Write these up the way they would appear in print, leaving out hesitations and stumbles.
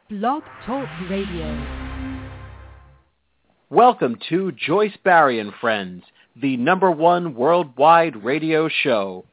Blog Talk Radio. Welcome to Joyce Barry and Friends, the #1 worldwide radio show.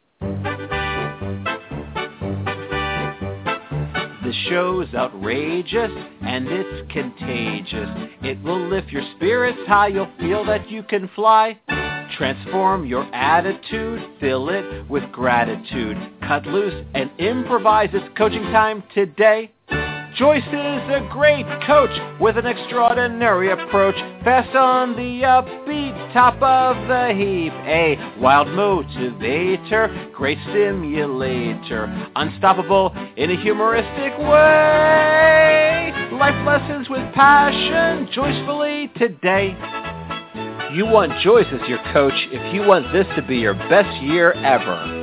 The show's outrageous and it's contagious. It will lift your spirits high, you'll feel that you can fly. Transform your attitude, fill it with gratitude. Cut loose and improvise. It's coaching time today. Joyce is a great coach with an extraordinary approach. Fast on the upbeat, top of the heap. A wild motivator, great stimulator. Unstoppable in a humoristic way. Life lessons with passion, joyfully today. You want Joyce as your coach if you want this to be your best year ever.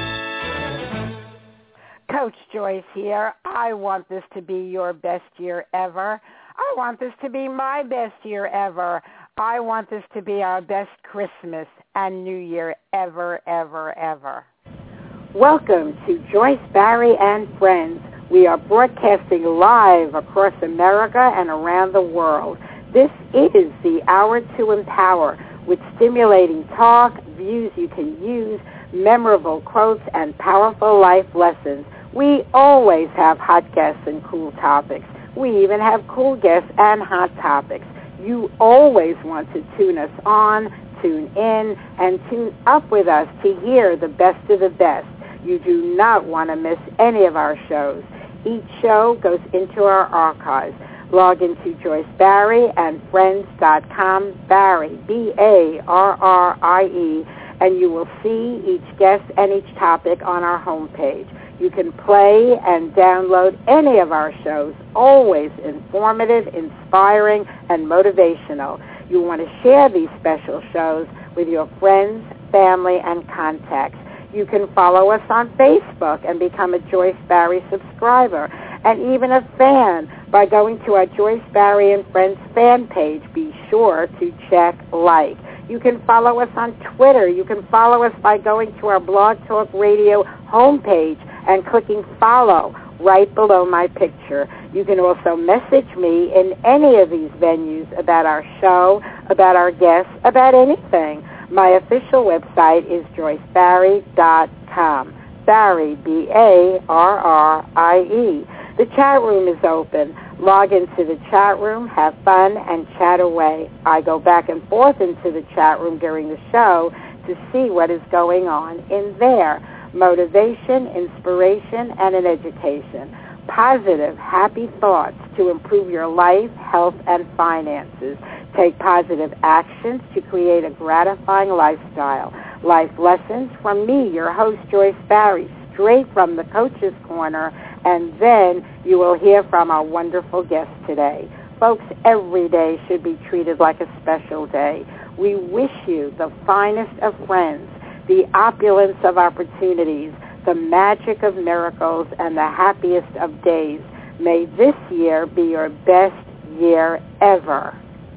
Coach Joyce here. I want this to be your best year ever. I want this to be my best year ever. I want this to be our best Christmas and New Year ever, ever, ever. Welcome to Joyce Barry and Friends. We are broadcasting live across America and around the world. This is the Hour to Empower with stimulating talk, views you can use, memorable quotes, and powerful life lessons. We always have hot guests and cool topics. We even have cool guests and hot topics. You always want to tune us on, tune in, and tune up with us to hear the best of the best. You do not want to miss any of our shows. Each show goes into our archives. Log into JoyceBarryandFriends.com, Barry, B-A-R-R-I-E, and you will see each guest and each topic on our homepage. You can play and download any of our shows, always informative, inspiring, and motivational. You want to share these special shows with your friends, family, and contacts. You can follow us on Facebook and become a Joyce Barry subscriber, and even a fan by going to our Joyce Barry and Friends fan page. Be sure to check like. You can follow us on Twitter. You can follow us by going to our Blog Talk Radio homepage and clicking follow right below my picture. You can also message me in any of these venues about our show, about our guests, about anything. My official website is joycebarry.com. Barry, B-A-R-R-I-E. The chat room is open. Log into the chat room, have fun, and chat away. I go back and forth into the chat room during the show to see what is going on in there. Motivation, inspiration, and an education. Positive, happy thoughts to improve your life, health, and finances. Take positive actions to create a gratifying lifestyle. Life lessons from me, your host, Joyce Barry, straight from the Coach's Corner, and then you will hear from our wonderful guest today. Folks, every day should be treated like a special day. We wish you the finest of friends, the opulence of opportunities, the magic of miracles, and the happiest of days. May this year be your best year ever.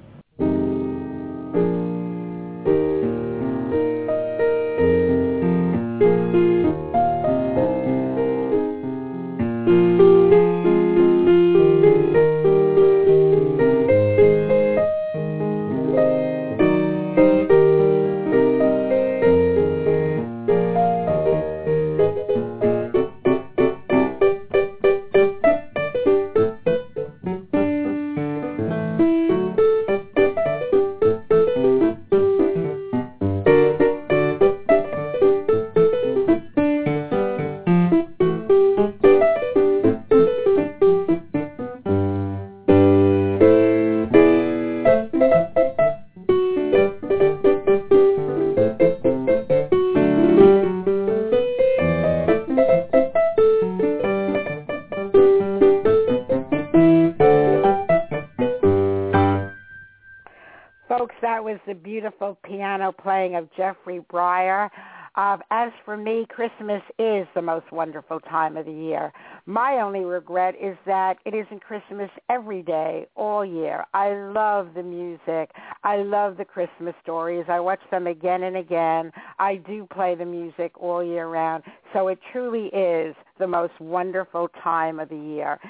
Beautiful piano playing of Jeffrey Breyer. As for me, Christmas is the most wonderful time of the year. My only regret is that it isn't Christmas every day, all year. I love the music. I love the Christmas stories. I watch them again and again. I do play the music all year round. So it truly is the most wonderful time of the year.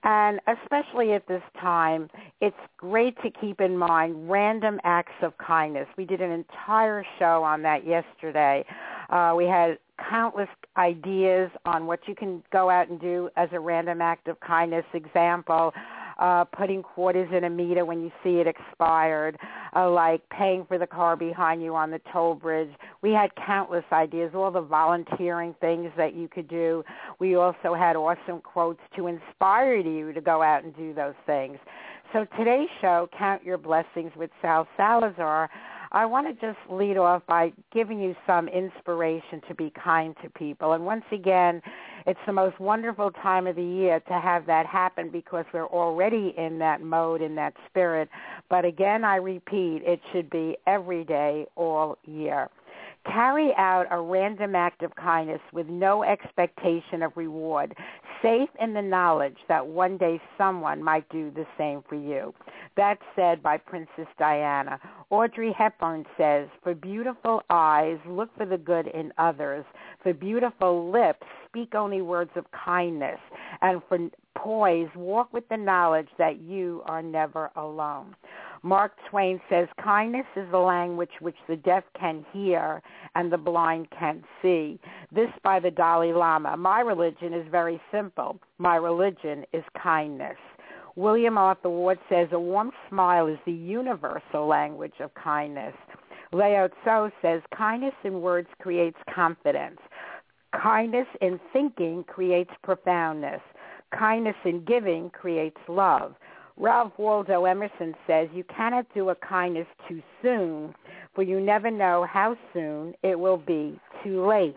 And especially at this time, it's great to keep in mind random acts of kindness. We did an entire show on that yesterday. We had countless ideas on what you can go out and do as a random act of kindness. Example, putting quarters in a meter when you see it expired, like paying for the car behind you on the toll bridge. We had countless ideas, all the volunteering things that you could do. We also had awesome quotes to inspire you to go out and do those things. So today's show, Count Your Blessings with Sal Salazar, I want to just lead off by giving you some inspiration to be kind to people. And once again, it's the most wonderful time of the year to have that happen because we're already in that mode, in that spirit. But again, I repeat, it should be every day, all year. Carry out a random act of kindness with no expectation of reward, safe in the knowledge that one day someone might do the same for you. That's said by Princess Diana. Audrey Hepburn says, for beautiful eyes, look for the good in others. For beautiful lips, speak only words of kindness. And for poise, walk with the knowledge that you are never alone. Mark Twain says, kindness is the language which the deaf can hear and the blind can see. This by the Dalai Lama. My religion is very simple. My religion is kindness. William Arthur Ward says, a warm smile is the universal language of kindness. Lao Tzu says, kindness in words creates confidence. Kindness in thinking creates profoundness. Kindness in giving creates love. Ralph Waldo Emerson says, you cannot do a kindness too soon, for you never know how soon it will be too late.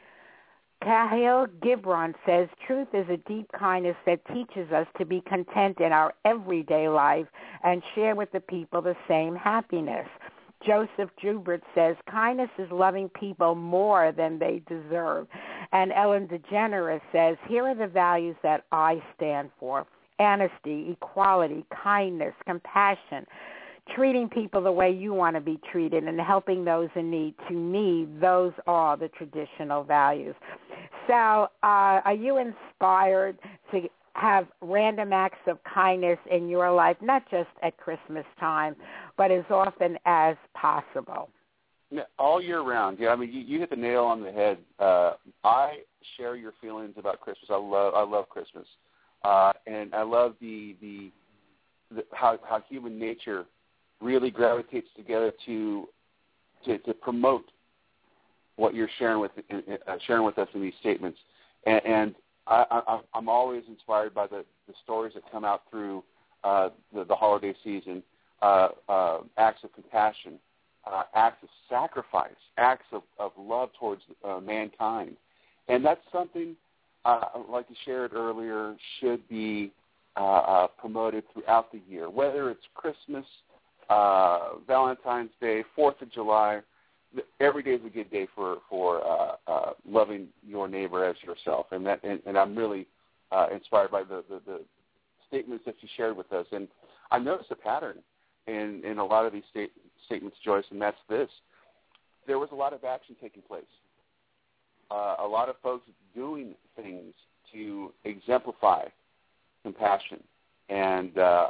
Kahlil Gibran says, truth is a deep kindness that teaches us to be content in our everyday life and share with the people the same happiness. Joseph Joubert says, kindness is loving people more than they deserve. And Ellen DeGeneres says, here are the values that I stand for: honesty, equality, kindness, compassion, treating people the way you want to be treated, and helping those in need. To me, those are the traditional values. Sal, are you inspired to have random acts of kindness in your life, not just at Christmas time, but as often as possible? Yeah, all year round. Yeah, I mean, you hit the nail on the head. I share your feelings about Christmas. I love Christmas. And I love the how human nature really gravitates together to promote what you're sharing with us in these statements. And I'm always inspired by the stories that come out through the holiday season, acts of compassion, acts of sacrifice, acts of love towards mankind. And that's something, like you shared earlier, should be promoted throughout the year, whether it's Christmas, Valentine's Day, 4th of July. Every day is a good day for loving your neighbor as yourself, and I'm really inspired by the statements that you shared with us. And I noticed a pattern in a lot of these statements, Joyce, and that's this: there was a lot of action taking place. A lot of folks doing things to exemplify compassion and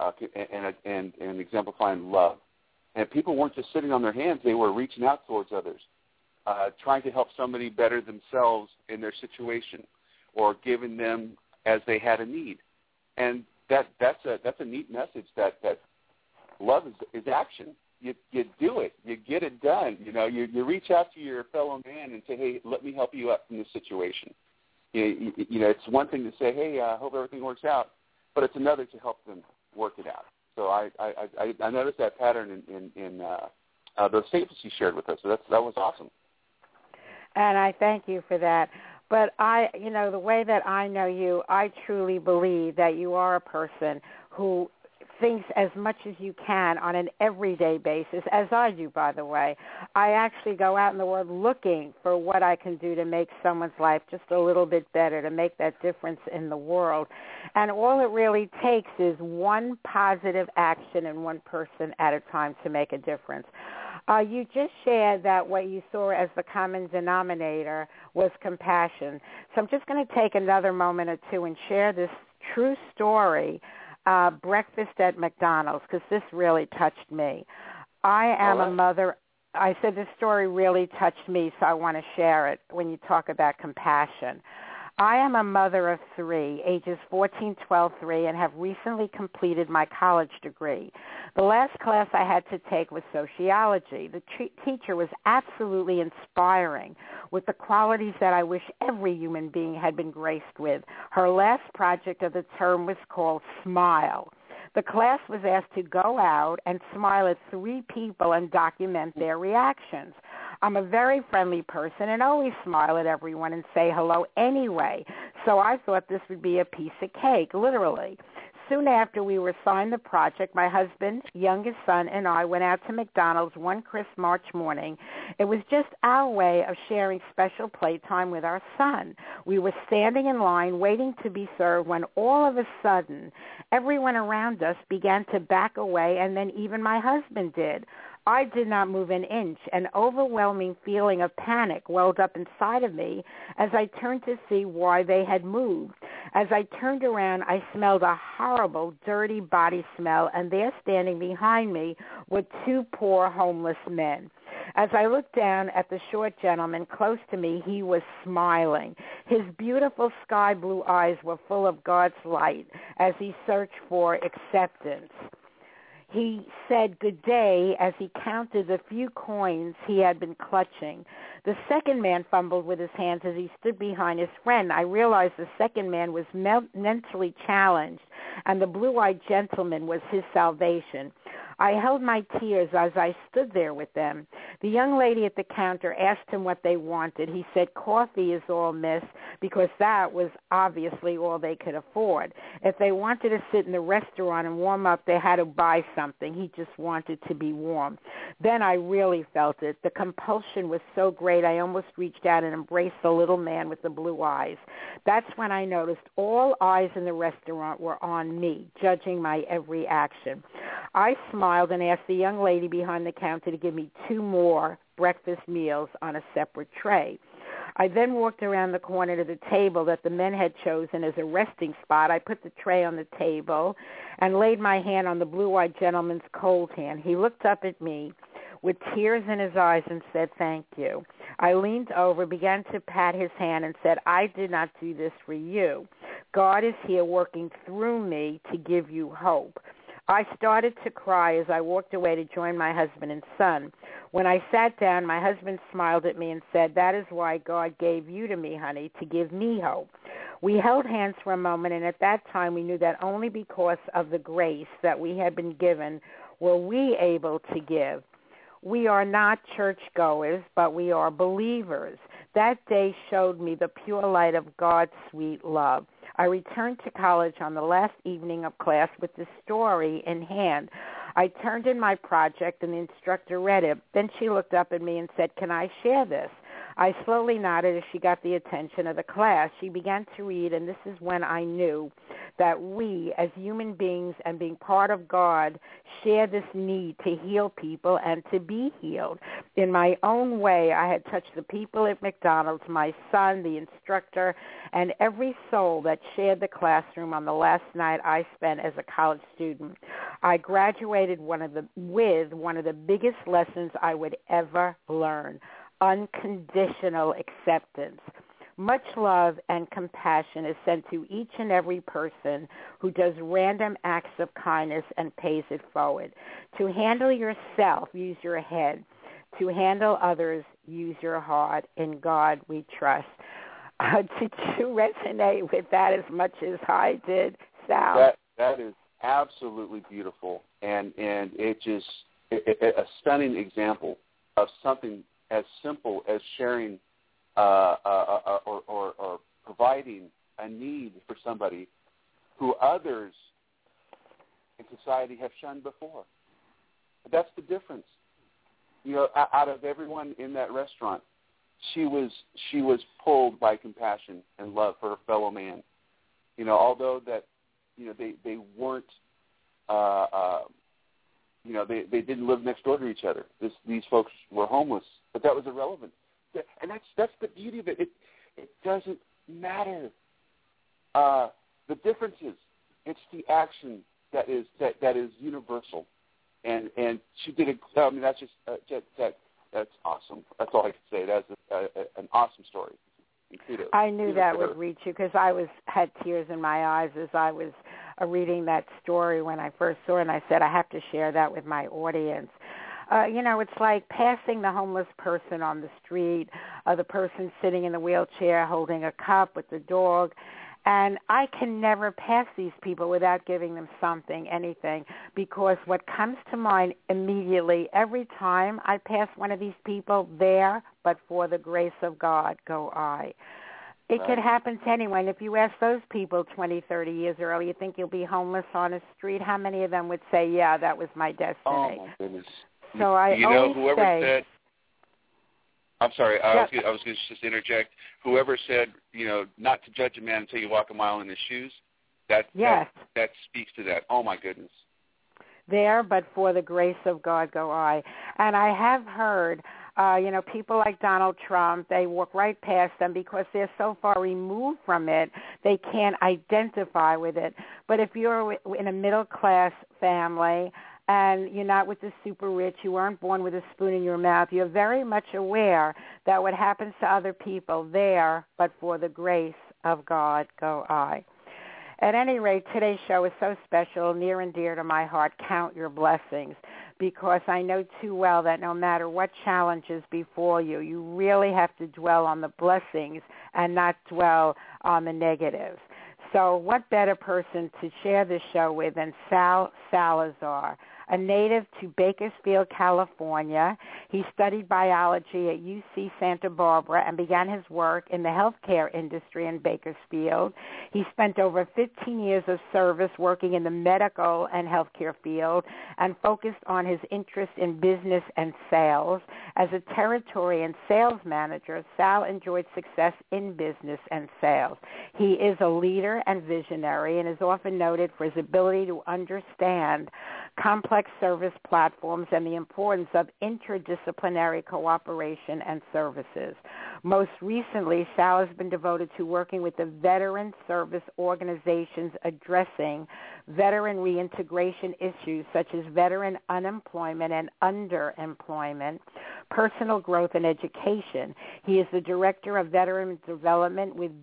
exemplifying love. And people weren't just sitting on their hands; they were reaching out towards others, trying to help somebody better themselves in their situation, or giving them as they had a need. And that's a neat message that love is action. You do it. You get it done. You reach out to your fellow man and say, hey, let me help you up in this situation. It's one thing to say, hey, I hope everything works out, but it's another to help them work it out. So I noticed that pattern in those statements you shared with us. So that was awesome. And I thank you for that. But the way that I know you, I truly believe that you are a person who thinks as much as you can on an everyday basis, as I do, by the way. I actually go out in the world looking for what I can do to make someone's life just a little bit better, to make that difference in the world. And all it really takes is one positive action and one person at a time to make a difference. You just shared that what you saw as the common denominator was compassion. So I'm just going to take another moment or two and share this true story, breakfast at McDonald's, because this really touched me. I am a mother. I said this story really touched me, so I want to share it when you talk about compassion. I am a mother of 3, ages 14, 12, 3, and have recently completed my college degree. The last class I had to take was sociology. The teacher was absolutely inspiring with the qualities that I wish every human being had been graced with. Her last project of the term was called Smile. The class was asked to go out and smile at 3 people and document their reactions. I'm a very friendly person and always smile at everyone and say hello anyway, so I thought this would be a piece of cake, literally. Soon after we were assigned the project, my husband, youngest son, and I went out to McDonald's one crisp March morning. It was just our way of sharing special playtime with our son. We were standing in line waiting to be served when all of a sudden everyone around us began to back away, and then even my husband did. I did not move an inch. An overwhelming feeling of panic welled up inside of me as I turned to see why they had moved. As I turned around, I smelled a horrible, dirty body smell, and there standing behind me were 2 poor homeless men. As I looked down at the short gentleman close to me, he was smiling. His beautiful sky blue eyes were full of God's light as he searched for acceptance. He said good day as he counted the few coins he had been clutching. The second man fumbled with his hands as he stood behind his friend. I realized the second man was mentally challenged, and the blue-eyed gentleman was his salvation. I held my tears as I stood there with them. The young lady at the counter asked him what they wanted. He said, "Coffee is all, miss," because that was obviously all they could afford. If they wanted to sit in the restaurant and warm up, they had to buy something. He just wanted to be warm. Then I really felt it. The compulsion was so great, I almost reached out and embraced the little man with the blue eyes. That's when I noticed all eyes in the restaurant were on me, judging my every action. I smiled and asked the young lady behind the counter to give me 2 more breakfast meals on a separate tray. I then walked around the corner to the table that the men had chosen as a resting spot. I put the tray on the table and laid my hand on the blue-eyed gentleman's cold hand. He looked up at me with tears in his eyes and said, "Thank you." I leaned over, began to pat his hand, and said, "I did not do this for you. God is here working through me to give you hope." I started to cry as I walked away to join my husband and son. When I sat down, my husband smiled at me and said, "That is why God gave you to me, honey, to give me hope." We held hands for a moment, and at that time we knew that only because of the grace that we had been given were we able to give. We are not churchgoers, but we are believers. That day showed me the pure light of God's sweet love. I returned to college on the last evening of class with the story in hand. I turned in my project, and the instructor read it. Then she looked up at me and said, "Can I share this?" I slowly nodded as she got the attention of the class. She began to read, and this is when I knew that we, as human beings and being part of God, share this need to heal people and to be healed. In my own way, I had touched the people at McDonald's, my son, the instructor, and every soul that shared the classroom on the last night I spent as a college student. I graduated with one of the biggest lessons I would ever learn: unconditional acceptance. Much love and compassion is sent to each and every person who does random acts of kindness and pays it forward. To handle yourself, use your head. To handle others, use your heart. In God we trust. Did you resonate with that as much as I did, Sal? That is absolutely beautiful, and it just a stunning example of something as simple as sharing or providing a need for somebody who others in society have shunned before. That's the difference. You know, out of everyone in that restaurant, she was pulled by compassion and love for her fellow man. You know, although that, you know, they weren't, you know, they didn't live next door to each other. These folks were homeless, but that was irrelevant. And that's the beauty of it. It doesn't matter. The difference is it's the action that is universal, and she did it. I mean, that's just that's awesome. That's all I can say. That's an awesome story. I knew that would reach you because I had tears in my eyes as I was reading that story when I first saw it, and I said I have to share that with my audience. It's like passing the homeless person on the street, the person sitting in the wheelchair holding a cup with the dog. And I can never pass these people without giving them something, anything, because what comes to mind immediately every time I pass one of these people, there, but for the grace of God, go I. It could happen to anyone. If you ask those people 20, 30 years earlier, you think you'll be homeless on a street, how many of them would say, yeah, that was my destiny? Oh, my goodness. So I always whoever said, I'm sorry, I was going to just interject. Whoever said, not to judge a man until you walk a mile in his shoes, that speaks to that. Oh, my goodness. There, but for the grace of God go I. And I have heard, people like Donald Trump, they walk right past them because they're so far removed from it, they can't identify with it. But if you're in a middle-class family, and you're not with the super rich, you weren't born with a spoon in your mouth, you're very much aware that what happens to other people there, but for the grace of God go I. At any rate, today's show is so special, near and dear to my heart. Count your blessings, because I know too well that no matter what challenges before you, you really have to dwell on the blessings and not dwell on the negatives. So what better person to share this show with than Sal Salazar, a native to Bakersfield, California. He studied biology at UC Santa Barbara and began his work in the healthcare industry in Bakersfield. He spent over 15 years of service working in the medical and healthcare field and focused on his interest in business and sales. As a territory and sales manager, Sal enjoyed success in business and sales. He is a leader and visionary and is often noted for his ability to understand complex service platforms and the importance of interdisciplinary cooperation and services. Most recently, Sal has been devoted to working with the veteran service organizations addressing veteran reintegration issues such as veteran unemployment and underemployment, personal growth and education. He is the director of veteran development with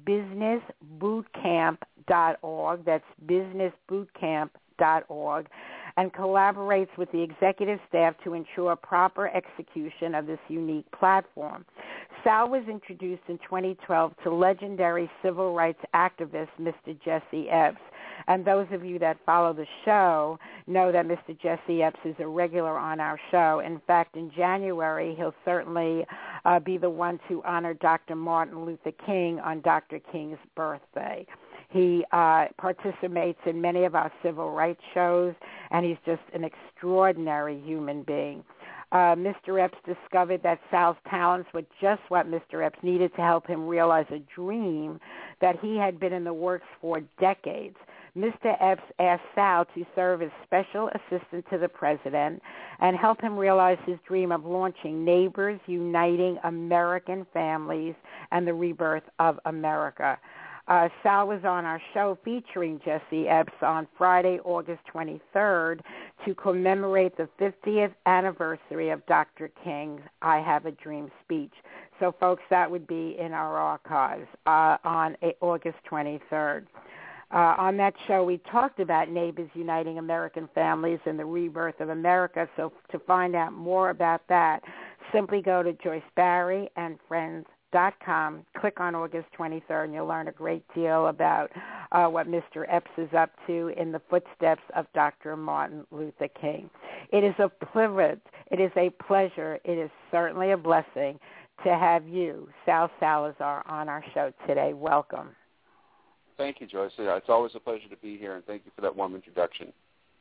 businessbootcamp.org. That's businessbootcamp.org. And collaborates with the executive staff to ensure proper execution of this unique platform. Sal was introduced in 2012 to legendary civil rights activist Mr. Jesse Epps. And those of you that follow the show know that Mr. Jesse Epps is a regular on our show. In fact, in January, he'll certainly be the one to honor Dr. Martin Luther King on Dr. King's birthday. He participates in many of our civil rights shows, and he's just an extraordinary human being. Mr. Epps discovered that Sal's talents were just what Mr. Epps needed to help him realize a dream that he had been in the works for decades. Mr. Epps asked Sal to serve as special assistant to the president and help him realize his dream of launching Neighbors Uniting American Families and the Rebirth of America. Sal was on our show featuring Jesse Epps on Friday, August 23rd to commemorate the 50th anniversary of Dr. King's I Have a Dream speech. So, folks, that would be in our archives on August 23rd. On that show, we talked about Neighbors Uniting American Families and the Rebirth of America. So to find out more about that, simply go to JoyceBarryandFriends.com, click on August 23rd, and you'll learn a great deal about what Mr. Epps is up to in the footsteps of Dr. Martin Luther King. It is a privilege, it is a pleasure, it is certainly a blessing to have you, Sal Salazar, on our show today. Welcome. Thank you, Joyce. It's always a pleasure to be here, and thank you for that warm introduction.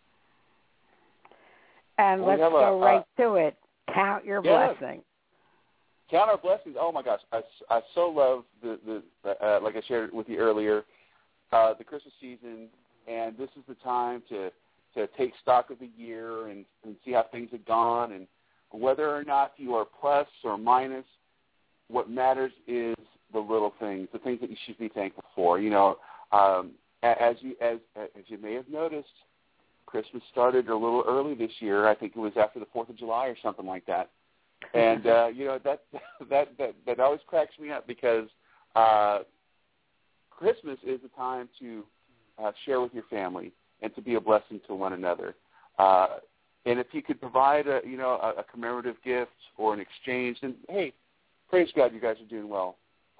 And let's go right to it. Count your blessings. Count our blessings. Oh my gosh, I so love the like I shared with you earlier, the Christmas season, and this is the time to take stock of the year and see how things have gone, and whether or not you are plus or minus. What matters is the little things, the things that you should be thankful for. as you may have noticed, Christmas started a little early this year. I think it was after the 4th of July or something like that. And that always cracks me up because Christmas is a time to share with your family and to be a blessing to one another. And if you could provide a commemorative gift or an exchange, then hey, praise God, you guys are doing well.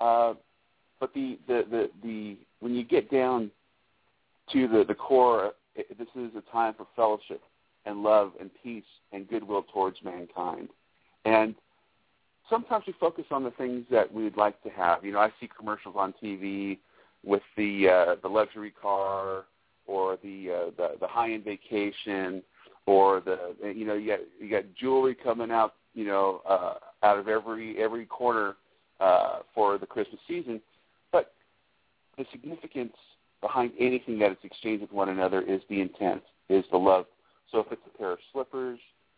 But the when you get down to the core, this is a time for fellowship and love and peace and goodwill towards mankind. And sometimes we focus on the things that we'd like to have. I see commercials on TV with the luxury car or the high-end vacation, or you got jewelry coming out out of every corner for the Christmas season. But the significance behind anything that is exchanged with one another is the intent, is the love. So if it's a pair of slippers,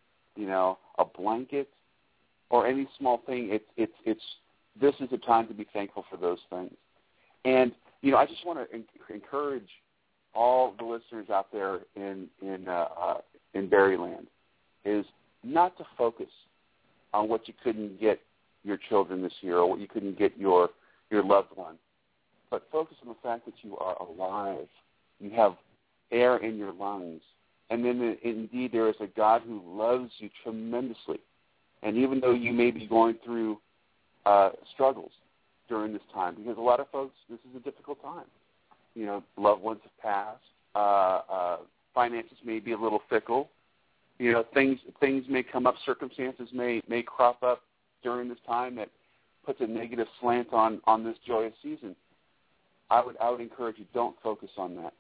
a blanket, or any small thing, this is a time to be thankful for those things. And I just want to encourage all the listeners out there in Berryland is not to focus on what you couldn't get your children this year or what you couldn't get your loved one, but focus on the fact that you are alive. You have air in your lungs. And then indeed there is a God who loves you tremendously. And even though you may be going through struggles during this time, because a lot of folks, this is a difficult time. Loved ones have passed. Finances may be a little fickle. Things may come up. Circumstances may crop up during this time that puts a negative slant on this joyous season. I would encourage you, don't focus on that.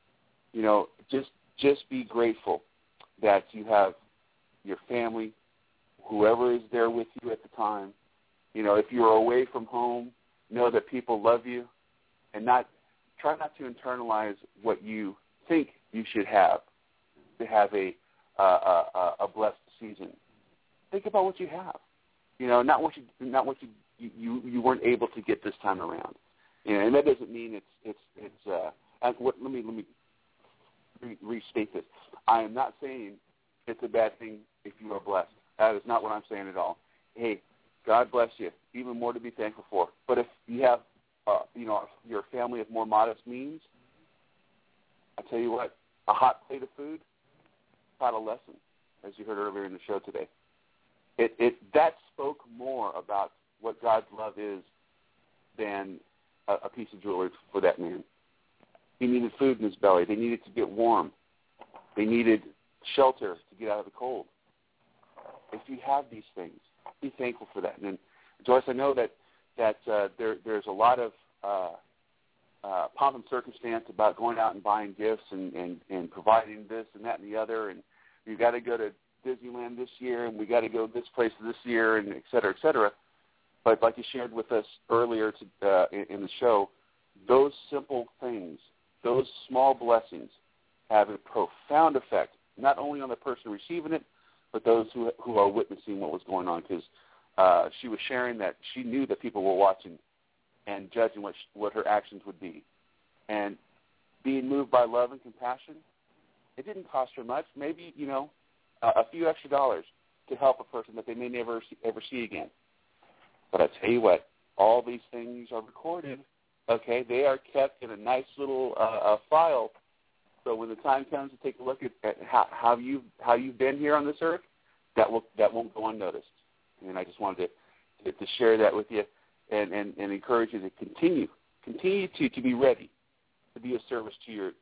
Just be grateful that you have your family, whoever is there with you at the time. If you're away from home, know that people love you, and try not to internalize what you think you should have to have a blessed season. Think about what you have. Not what you weren't able to get this time around. And that doesn't mean it's let me restate this. I am not saying it's a bad thing if you are blessed. That is not what I'm saying at all. Hey, God bless you. Even more to be thankful for. But if you have, your family of more modest means, I tell you what, a hot plate of food taught a lesson, as you heard earlier in the show today. That spoke more about what God's love is than a piece of jewelry for that man. He needed food in his belly. They needed to get warm. They needed shelter to get out of the cold. If you have these things, be thankful for that. And Joyce, I know that there's a lot of pomp and circumstance about going out and buying gifts and providing this and that and the other, and you got to go to Disneyland this year, and we got to go this place this year, and et cetera, et cetera. But like you shared with us earlier in the show, those simple things, those small blessings have a profound effect, not only on the person receiving it, but those who are witnessing what was going on. Because she was sharing that she knew that people were watching and judging what her actions would be. And being moved by love and compassion, it didn't cost her much, maybe, a few extra dollars to help a person that they may never ever see again. But I tell you what, all these things are recorded, okay? They are kept in a nice little file. So when the time comes to take a look at how you've been here on this earth, that won't go unnoticed. And I just wanted to share that with you and encourage you to continue to be ready to be of service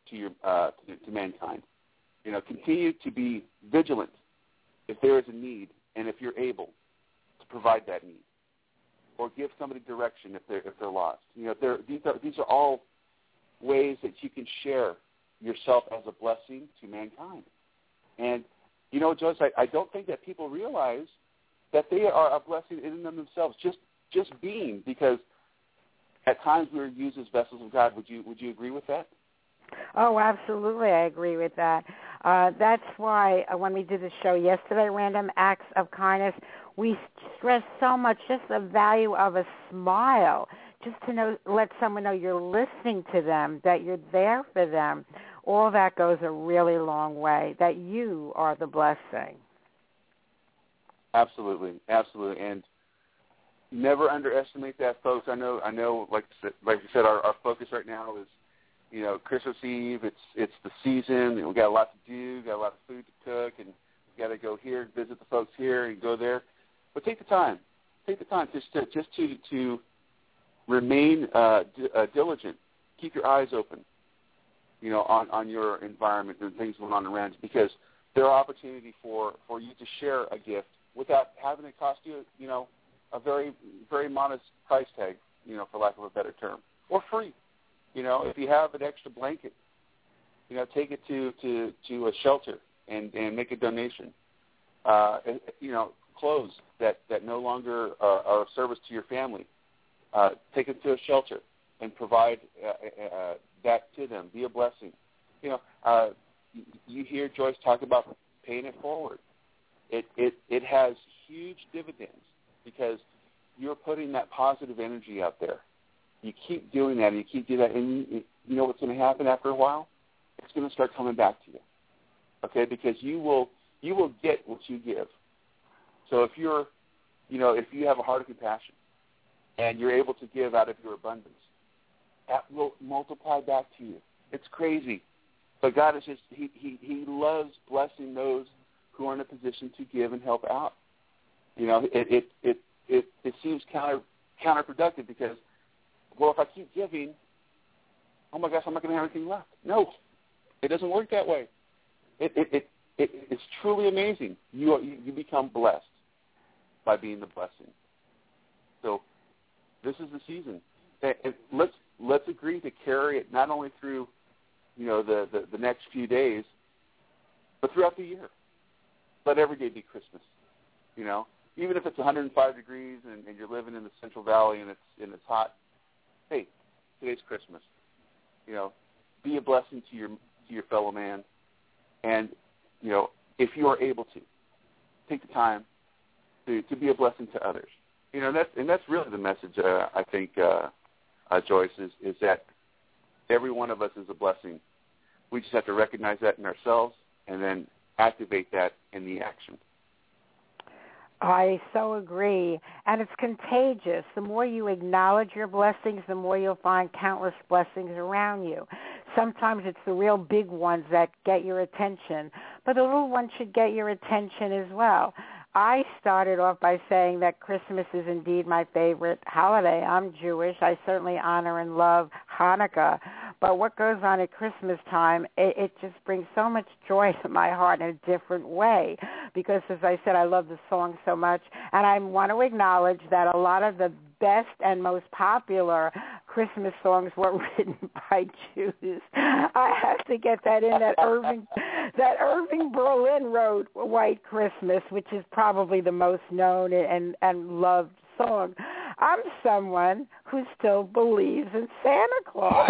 to mankind. Continue to be vigilant if there is a need and if you're able to provide that need, or give somebody direction if they're lost. These are all ways that you can share yourself as a blessing to mankind. And Joyce, I don't think that people realize that they are a blessing in and of themselves, just being, because at times we are used as vessels of God. Would you agree with that? Oh, absolutely, I agree with that. That's why when we did the show yesterday, Random Acts of Kindness, we stressed so much just the value of a smile, just to let someone know you're listening to them, that you're there for them, all that goes a really long way, that you are the blessing. Absolutely, absolutely. And never underestimate that, folks. I know. Like you said, our focus right now is, Christmas Eve. It's the season. We got a lot to do. Got a lot of food to cook, and we got to go here, visit the folks here, and go there. But take the time. Take the time just to remain diligent. Keep your eyes open, on your environment and things going on around you, because there are opportunity for you to share a gift without having it cost you, a very, very modest price tag, for lack of a better term, or free. If you have an extra blanket, take it to a shelter and make a donation. Clothes that no longer are of service to your family, take it to a shelter and provide that to them. Be a blessing. You hear Joyce talk about paying it forward. It has huge dividends because you're putting that positive energy out there. You keep doing that, and you keep doing that, and you know what's going to happen after a while? It's going to start coming back to you, okay? Because you will get what you give. So if if you have a heart of compassion and you're able to give out of your abundance, that will multiply back to you. It's crazy, but God is just He loves blessing those who are in a position to give and help out. It seems counterproductive because, well, if I keep giving, oh my gosh, I'm not going to have anything left. No, it doesn't work that way. It's truly amazing. You become blessed by being the blessing. So this is the season. And let's agree to carry it not only through the next few days, but throughout the year. Let every day be Christmas. Even if it's 105 degrees and you're living in the Central Valley and it's hot, hey, today's Christmas. Be a blessing to your fellow man, and if you are able to, take the time to be a blessing to others. That's really the message. I think, Joyce, is that every one of us is a blessing. We just have to recognize that in ourselves and then activate that in the action. I so agree. And it's contagious. The more you acknowledge your blessings, the more you'll find countless blessings around you. Sometimes it's the real big ones that get your attention, but the little ones should get your attention as well. I started off by saying that Christmas is indeed my favorite holiday. I'm Jewish. I certainly honor and love Hanukkah. But what goes on at Christmas time, it just brings so much joy to my heart in a different way because, as I said, I love the song so much. And I want to acknowledge that a lot of the best and most popular Christmas songs were written by Jews. I have to get that in. That Irving Berlin wrote White Christmas, which is probably the most known and loved song. I'm someone who still believes in Santa Claus.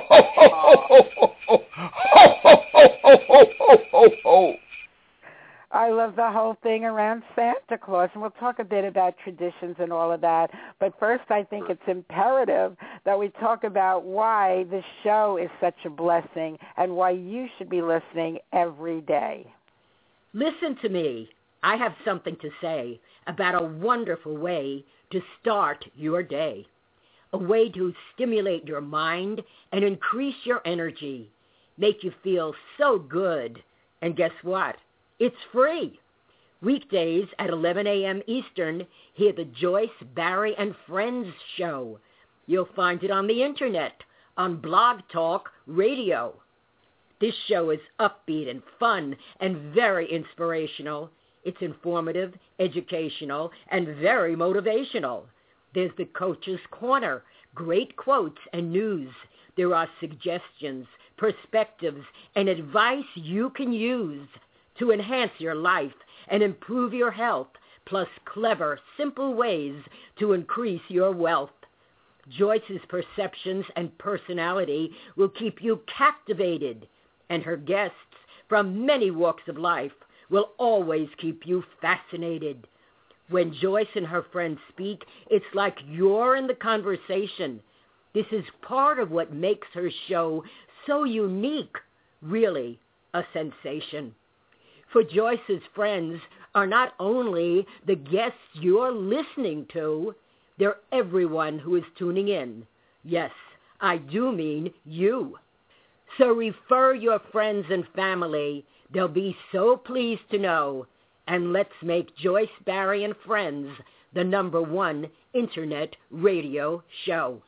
I love the whole thing around Santa Claus, and we'll talk a bit about traditions and all of that. But first, I think it's imperative that we talk about why the show is such a blessing and why you should be listening every day. Listen to me. I have something to say about a wonderful way to start your day, a way to stimulate your mind and increase your energy, make you feel so good. And guess what? It's free. Weekdays at 11 a.m. Eastern, hear the Joyce, Barry, and Friends show. You'll find it on the Internet, on Blog Talk Radio. This show is upbeat and fun and very inspirational. It's informative, educational, and very motivational. There's the Coach's Corner, great quotes and news. There are suggestions, perspectives, and advice you can use to enhance your life and improve your health, plus clever, simple ways to increase your wealth. Joyce's perceptions and personality will keep you captivated, and her guests from many walks of life will always keep you fascinated. When Joyce and her friends speak, it's like you're in the conversation. This is part of what makes her show so unique, really a sensation. For Joyce's friends are not only the guests you're listening to, they're everyone who is tuning in. Yes, I do mean you. So refer your friends and family. They'll be so pleased to know. And let's make Joyce Barrie and Friends the #1 internet radio show.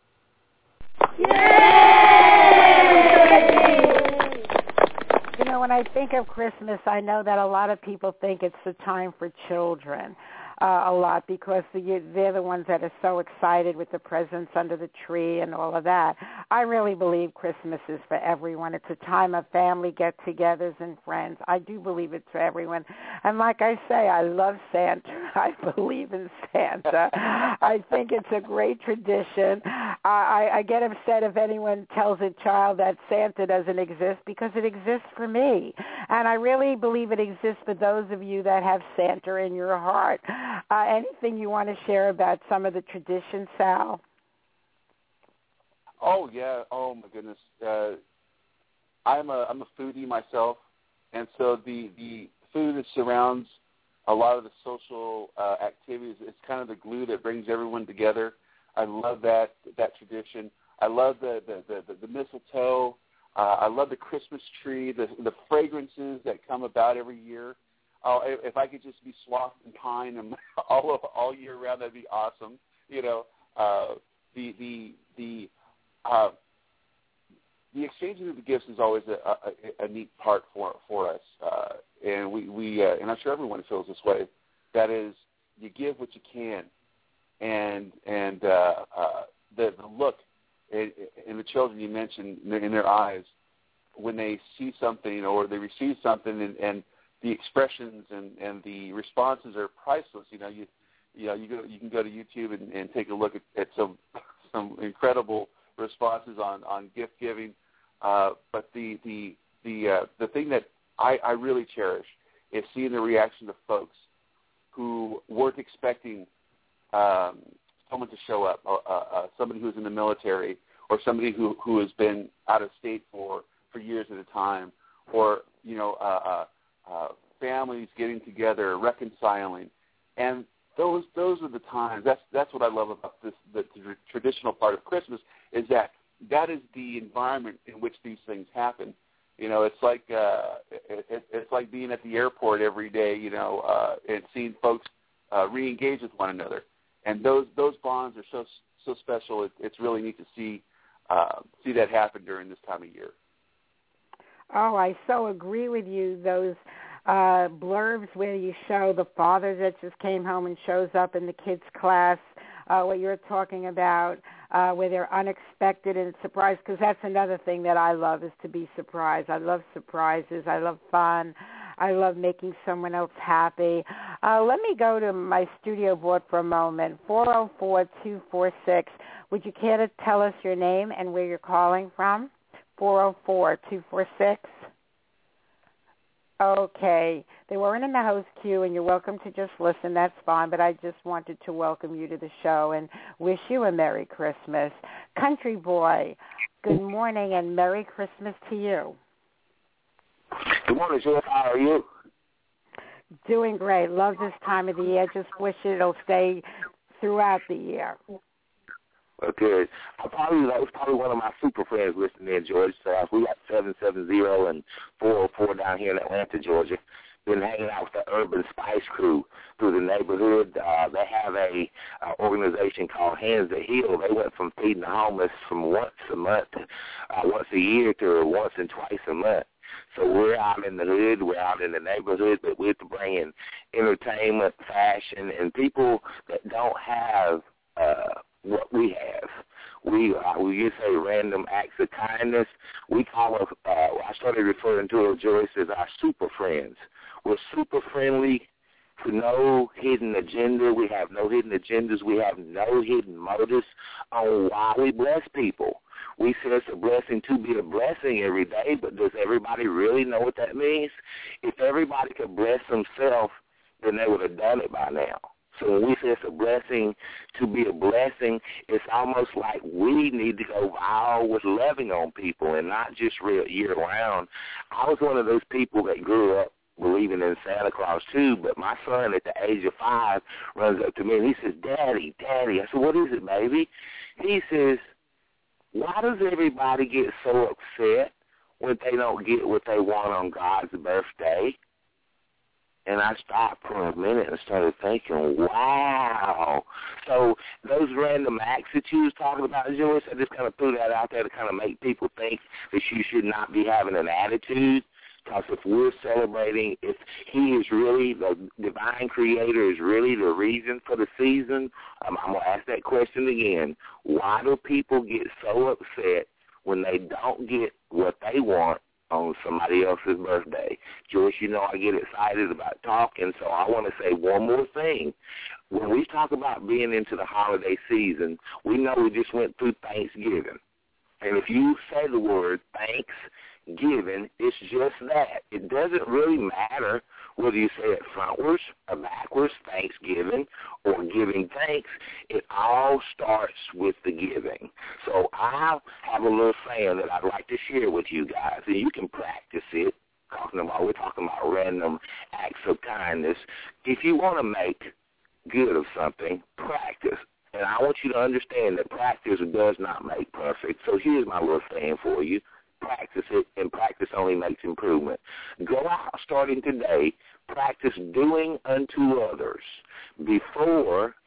Yay! You know, when I think of Christmas, I know that a lot of people think it's the time for children. A lot, because they're the ones that are so excited with the presents under the tree and all of that. I really believe Christmas is for everyone. It's a time of family get-togethers and friends. I do believe it's for everyone. And like I say, I love Santa. I believe in Santa. I think it's a great tradition. I get upset if anyone tells a child that Santa doesn't exist, because it exists for me. And I really believe it exists for those of you that have Santa in your heart. Anything you want to share about some of the traditions, Sal? Oh yeah. Oh my goodness. I'm a foodie myself, and so the food that surrounds a lot of the social activities, it's kind of the glue that brings everyone together. I love that tradition. I love the mistletoe. I love the Christmas tree, the fragrances that come about every year. If I could just be swathed in pine and all year round, that'd be awesome. You know, the exchanging of the gifts is always a neat part for us, and we and I'm sure everyone feels this way. That is, you give what you can, and the look in the children you mentioned in their eyes when they see something or they receive something, and the expressions and the responses are priceless. You can go to YouTube and take a look at some incredible responses on gift giving. But the thing that I really cherish is seeing the reaction of folks who weren't expecting someone to show up, somebody who's in the military, or somebody who has been out of state for years at a time, or families getting together, reconciling, and those are the times. That's what I love about the traditional part of Christmas, is that is the environment in which these things happen. You know, it's like it's like being at the airport every day, and seeing folks re-engage with one another, and those bonds are so special. It's really neat to see that happen during this time of year. Oh, I so agree with you. Those blurbs where you show the father that just came home and shows up in the kids' class, what you're talking about, where they're unexpected and surprised, because that's another thing that I love, is to be surprised. I love surprises. I love fun. I love making someone else happy. Let me go to my studio board for a moment, 404-246. Would you care to tell us your name and where you're calling from? 404-246. Okay. They weren't in the host queue, and you're welcome to just listen. That's fine, but I just wanted to welcome you to the show and wish you a Merry Christmas. Country Boy, good morning and Merry Christmas to you. Good morning, Jeff. How are you? Doing great. Love this time of the year. Just wish it'll stay throughout the year. Okay. That was probably one of my super friends listening in, Georgia. So we got 770 and 404 down here in Atlanta, Georgia. Been hanging out with the Urban Spice Crew through the neighborhood. They have a organization called Hands to Heal. They went from feeding the homeless from once a year to once and twice a month. So we're out in the hood, we're out in the neighborhood, but we're bringing entertainment, fashion, and people that don't have what we have. We just say random acts of kindness. We call them, I started referring to our Joyce as our super friends. We're super friendly, to no hidden agenda. We have no hidden agendas. We have no hidden motives on why we bless people. We say it's a blessing to be a blessing every day, but does everybody really know what that means? If everybody could bless themselves, then they would have done it by now. So when we say it's a blessing to be a blessing, it's almost like we need to go viral with loving on people and not just year-round. I was one of those people that grew up believing in Santa Claus too, but my son at the age of 5 runs up to me and he says, Daddy. I said, what is it, baby? He says, why does everybody get so upset when they don't get what they want on God's birthday? And I stopped for a minute and started thinking, wow. So those random acts that you was talking about, Joyce, I just kind of threw that out there to kind of make people think that you should not be having an attitude. Because if we're celebrating, if he is really, the divine creator is really the reason for the season, I'm going to ask that question again. Why do people get so upset when they don't get what they want on somebody else's birthday? Joyce, you know I get excited about talking, so I want to say one more thing. When we talk about being into the holiday season, we know we just went through Thanksgiving. And if you say the word Thanksgiving, it's just that. It doesn't really matter whether you say it frontwards or backwards, Thanksgiving, or giving thanks. It all starts with the giving. So I have a little saying that I'd like to share with you guys, and you can practice it. We're talking about random acts of kindness. If you want to make good of something, practice. And I want you to understand that practice does not make perfect. So here's my little saying for you. Practice it, and practice only makes improvement. Go out starting today, practice doing unto others before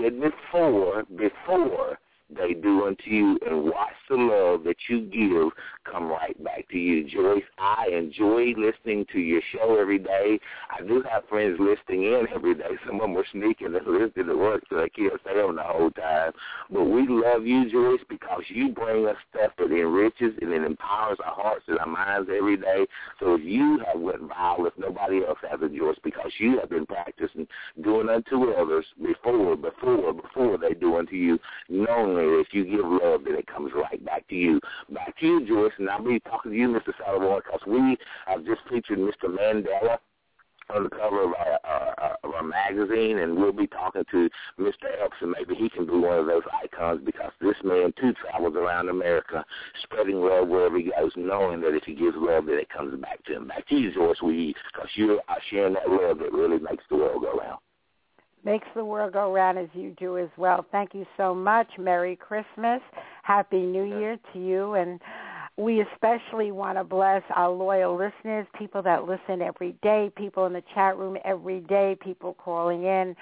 they do unto you, and watch the love that you give come right back to you. Joyce, I enjoy listening to your show every day. I do have friends listening in every day. Some of them are sneaking and listening to work so they can't stay on the whole time. But we love you, Joyce, because you bring us stuff that enriches and it empowers our hearts and our minds every day. So if you have went viral, if nobody else has it, Joyce, because you have been practicing doing unto others before they do unto you, knowing that if you give love, then it comes right back to you. Back to you, Joyce, and I'll be talking to you, Mr. Salomon, because we have just featured Mr. Mandela on the cover of our magazine, and we'll be talking to Mr. Epps, and maybe he can be one of those icons, because this man, too, travels around America spreading love wherever he goes, knowing that if he gives love, then it comes back to him. Back to you, Joyce, because you are sharing that love that really makes the world go round. Makes the world go round, as you do as well. Thank you so much. Merry Christmas. Happy New Year to you. And we especially want to bless our loyal listeners, people that listen every day, people in the chat room every day, people calling in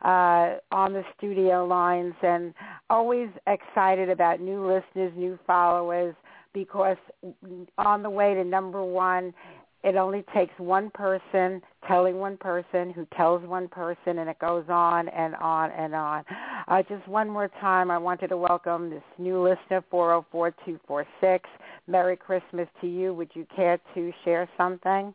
on the studio lines, and always excited about new listeners, new followers, because on the way to number one, it only takes one person telling one person who tells one person, and it goes on and on and on. Just one more time, I wanted to welcome this new listener, 404246. Merry Christmas to you. Would you care to share something?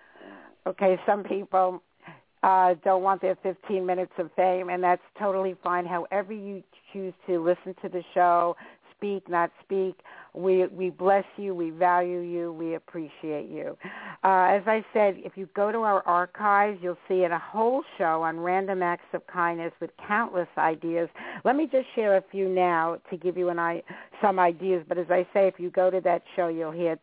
Okay, some people don't want their 15 minutes of fame, and that's totally fine. However you choose to listen to the show, speak, not speak, we bless you, we value you, we appreciate you. As I said, if you go to our archives, you'll see a whole show on random acts of kindness with countless ideas. Let me just share a few now to give you some ideas. But as I say, if you go to that show, you'll hear,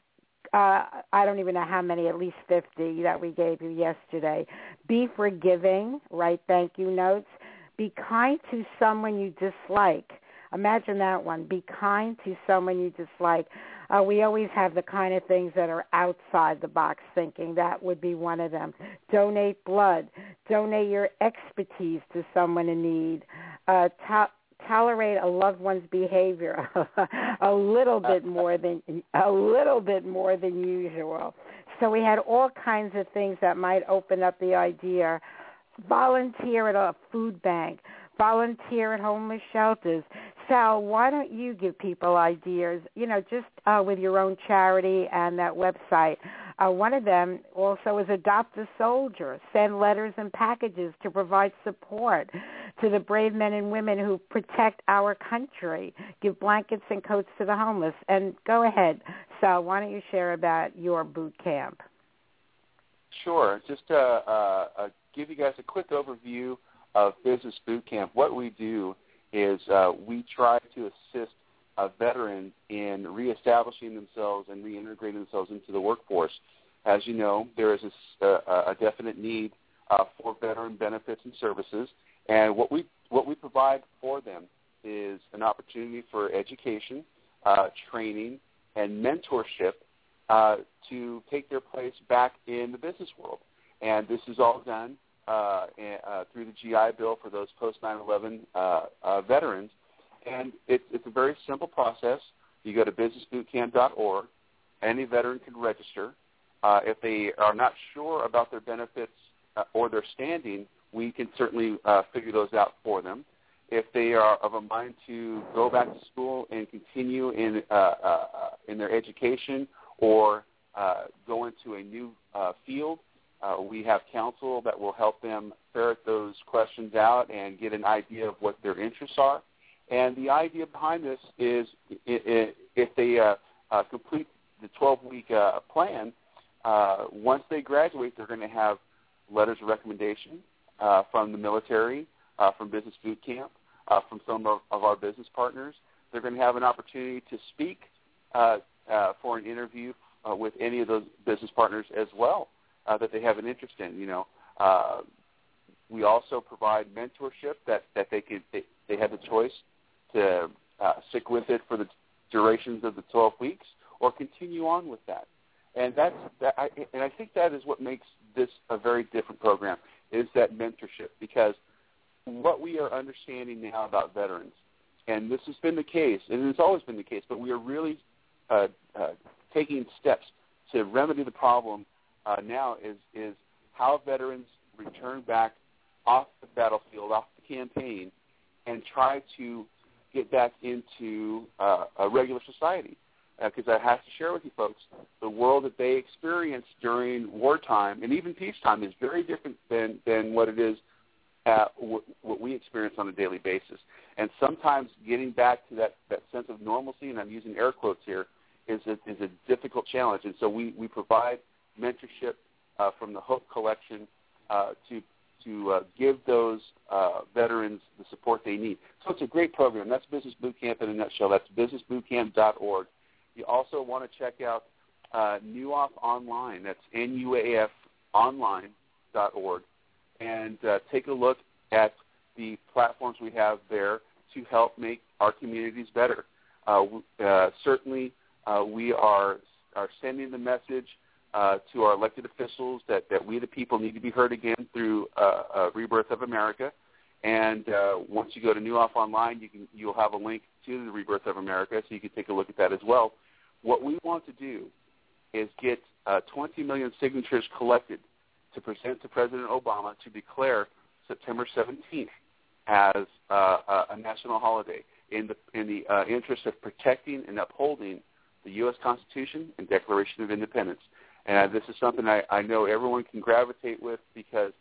I don't even know how many, at least 50 that we gave you yesterday. Be forgiving, write thank you notes. Be kind to someone you dislike. Imagine that one. Be kind to someone you dislike. We always have the kind of things that are outside the box thinking. That would be one of them. Donate blood. Donate your expertise to someone in need. Tolerate a loved one's behavior a little bit more than usual. So we had all kinds of things that might open up the idea. Volunteer at a food bank. Volunteer at homeless shelters. Sal, why don't you give people ideas, just with your own charity and that website? One of them also is Adopt a Soldier. Send letters and packages to provide support to the brave men and women who protect our country. Give blankets and coats to the homeless. And go ahead, Sal, why don't you share about your boot camp? Sure. Just give you guys a quick overview of Business Boot Camp, what we do is we try to assist veterans in reestablishing themselves and reintegrating themselves into the workforce. As you know, there is a definite need for veteran benefits and services, and what we provide for them is an opportunity for education, training, and mentorship to take their place back in the business world. And this is all done through the GI Bill for those post-9/11 veterans. And it's a very simple process. You go to businessbootcamp.org. Any veteran can register. If they are not sure about their benefits or their standing, we can certainly figure those out for them. If they are of a mind to go back to school and continue in their education or go into a new field, we have counsel that will help them ferret those questions out and get an idea of what their interests are. And the idea behind this is if they complete the 12-week plan, once they graduate, they're going to have letters of recommendation from the military, from Business Boot Camp, from some of our business partners. They're going to have an opportunity to speak for an interview with any of those business partners as well that they have an interest in. We also provide mentorship that they have the choice to stick with it for the durations of the 12 weeks or continue on with that. And I think that is what makes this a very different program, is that mentorship, because what we are understanding now about veterans, and this has been the case, and it's always been the case, but we are really taking steps to remedy the problem now is how veterans return back off the battlefield, off the campaign, and try to get back into a regular society. Because I have to share with you folks, the world that they experienced during wartime and even peacetime is very different than what it is what we experience on a daily basis. And sometimes getting back to that sense of normalcy, and I'm using air quotes here, is a difficult challenge. And so we provide mentorship from the Hope Collection to give those veterans the support they need. So it's a great program. That's Business Boot Camp in a nutshell. That's businessbootcamp.org. You also want to check out NUAF Online. That's NUAFonline.org. And take a look at the platforms we have there to help make our communities better. Certainly, we are sending the message to our elected officials that we the people need to be heard again through Rebirth of America. And once you go to NUAF Online, you'll have a link to the Rebirth of America, so you can take a look at that as well. What we want to do is get 20 million signatures collected to present to President Obama to declare September 17th as a national holiday in the interest of protecting and upholding the U.S. Constitution and Declaration of Independence. And this is something I know everyone can gravitate with, because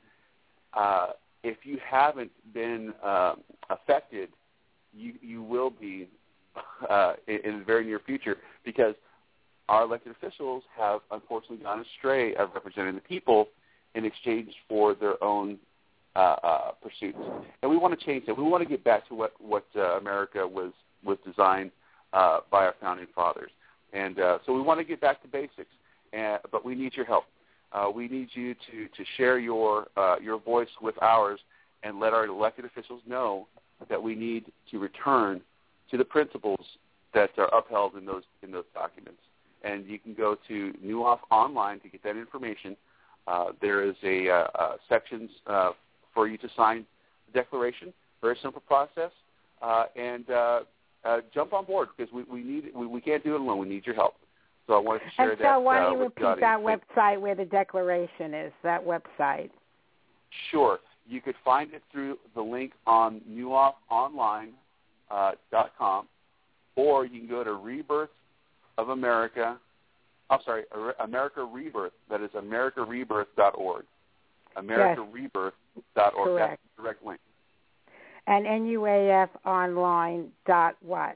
if you haven't been affected, you will be in the very near future, because our elected officials have unfortunately gone astray of representing the people in exchange for their own pursuits. And we want to change that. We want to get back to what America was designed by our founding fathers. And so we want to get back to basics, but we need your help. We need you to share your voice with ours and let our elected officials know that we need to return to the principles that are upheld in those documents. And you can go to NUAF Online to get that information. There is a sections for you to sign the declaration. Very simple process, and jump on board, because we can't do it alone. We need your help. So I wanted to share that. So why don't you repeat that website where the declaration is? That website. Sure. You could find it through the link on NUAFonline.com, or you can go to Rebirth of America. I'm sorry, America Rebirth. That is AmericaRebirth.org. AmericaRebirth.org. Correct. That's the direct link. And NUAFonline .what?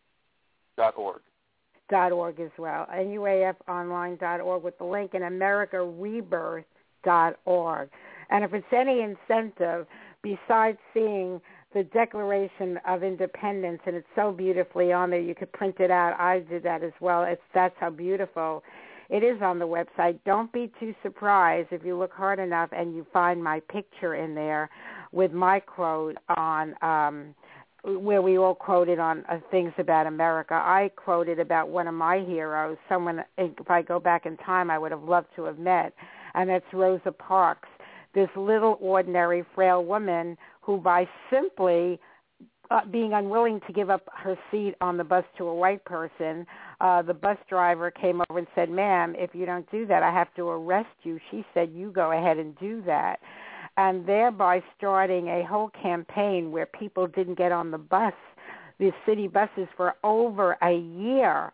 .org. .org as well. NUAFonline.org with the link, and AmericaRebirth.org. And if it's any incentive, besides seeing the Declaration of Independence, and it's so beautifully on there, you could print it out. I did that as well. That's how beautiful it is on the website. Don't be too surprised if you look hard enough and you find my picture in there with my quote on where we all quoted on things about America. I quoted about one of my heroes, someone, if I go back in time, I would have loved to have met, and that's Rosa Parks, this little ordinary frail woman who by simply being unwilling to give up her seat on the bus to a white person, the bus driver came over and said, "Ma'am, if you don't do that, I have to arrest you." She said, "You go ahead and do that." And thereby starting a whole campaign where people didn't get on the bus, the city buses, for over a year.